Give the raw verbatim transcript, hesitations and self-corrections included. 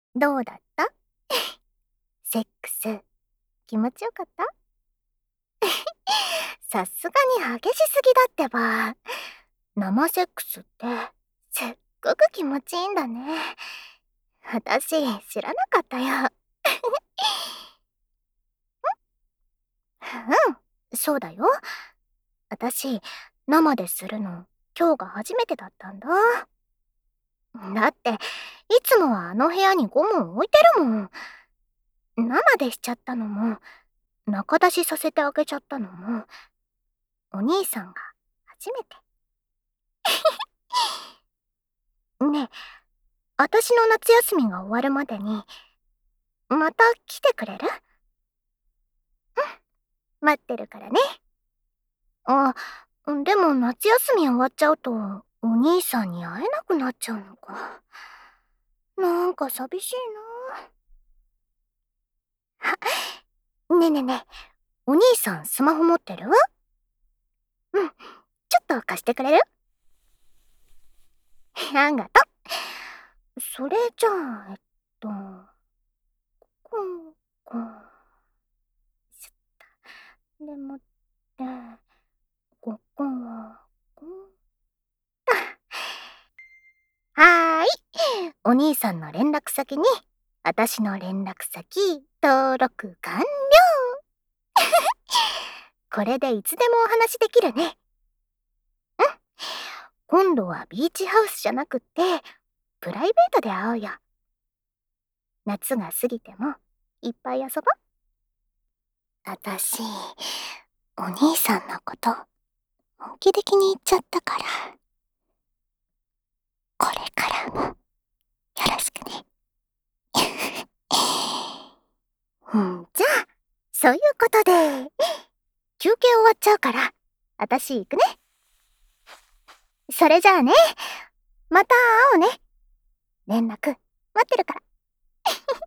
どうだったセックス、気持ちよかったさすがに激しすぎだってば。生セックスってすっごく気持ちいいんだね。私知らなかったよ。うん、そうだよ。私生でするの今日が初めてだったんだ。だっていつもはあの部屋にゴムを置いてるもん。生でしちゃったのも中出しさせてあげちゃったのもお兄さんが初めて。ねえ、私の夏休みが終わるまでにまた来てくれる？うん、待ってるからね。あ、でも夏休み終わっちゃうとお兄さんに会えなくなっちゃうのか。なんか寂しいな。あ、ねえねえねえ、お兄さんスマホ持ってる？うん、ちょっと貸してくれる？あんがとう。それじゃあ、えっと、こう、こう、しょった。でもって、ここは、こうだ。はーい。お兄さんの連絡先に、私の連絡先、登録完了。これでいつでもお話できるね。うん。今度はビーチハウスじゃなくって、プライベートで会おうよ。夏が過ぎても、いっぱい遊ぼう。あたし、お兄さんのこと、本気で気に入っちゃったから、これからも、よろしくね。うん、じゃあ、そういうことで、休憩終わっちゃうから、あたし行くね。それじゃあね、また会おうね。連絡、待ってるから。